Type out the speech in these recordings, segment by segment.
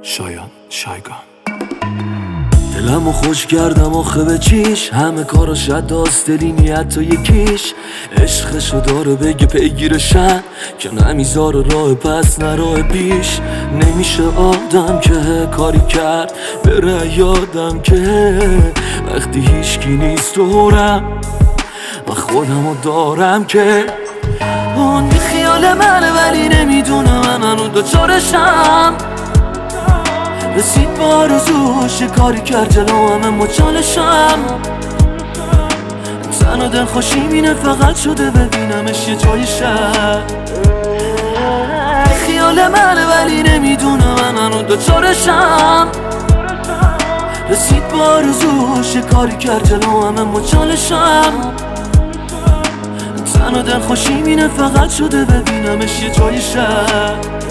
شایان شایگان. دلمو خوش کردم آخه به چیش، همه کاراش داستلی نیت تا یکیش. عشقشو داره بگه پیگیرشن که نمیذاره راه پس نه راه پیش. نمیشه آدم که کاری کرد بره یادم که وقتی هیچکی نیست دورم و خودمو دارم که اون بی خیال منه ولی نمیدونه من هنو دوچارشم. رسید با آرزوش کاری کرد جلو همه مچالشم. تن و دل خوشی مینه فقط شده ببینمش یه جای شب. خیال منه ولی نمیدونه من هنو دوچارشم. رسید با آرزوش کاری کرد جلو همه مچالشم. تن و دل خوشی مینه فقط شده ببینمش یه جای شب.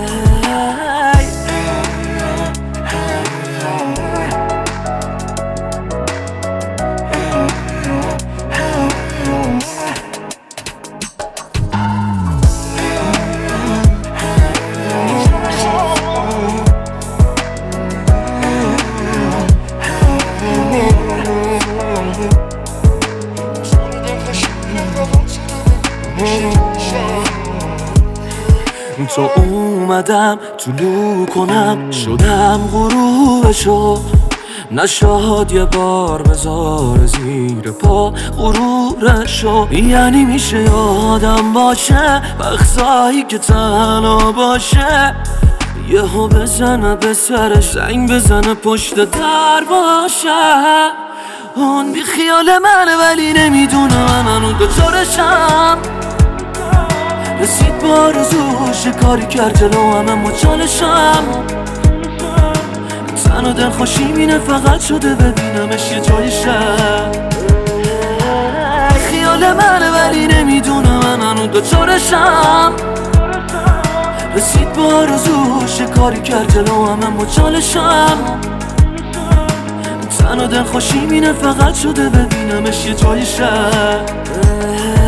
تو اومدم طلوع کنم شدم غروبشو. نشاد یه بار بذار زیر پا غرورشو. یعنی میشه یادم باشه وقتایی که تنها باشه. یهو بزنه به سرش زنگ بزنه پشت در باشه. اون بی خیال منه ولی نمیدونه من هنو دوچارشم. رسید با آرزوش کاری کرد جلو همه مچالشم. تن و دل خوشی مینه فقط شده ببینمش یه جای شب. خیال منه ولی نمیدونه من هنو دوچارشم. رسید با آرزوش کاری کرد جلو همه مچالشم. تن و دل خوشی مینه فقط شده ببینمش یه جای شب.